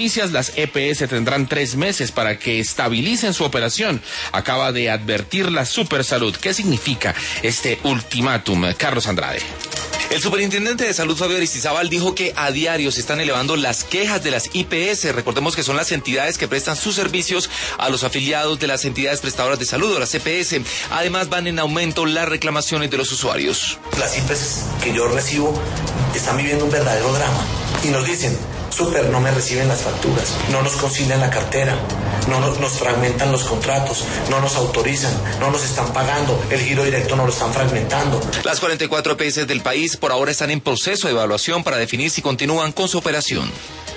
Las EPS tendrán 3 meses para que estabilicen su operación. Acaba de advertir la Supersalud. ¿Qué significa este ultimátum? Carlos Andrade. El superintendente de salud, Fabio Aristizábal, dijo que a diario se están elevando las quejas de las IPS. Recordemos que son las entidades que prestan sus servicios a los afiliados de las entidades prestadoras de salud, o las EPS. Además, van en aumento las reclamaciones de los usuarios. Las IPS que yo recibo están viviendo un verdadero drama y nos dicen: Super, no me reciben las facturas, no nos consignan la cartera, nos fragmentan los contratos, no nos autorizan, no nos están pagando, el giro directo nos lo están fragmentando. Las 44 EPS del país por ahora están en proceso de evaluación para definir si continúan con su operación.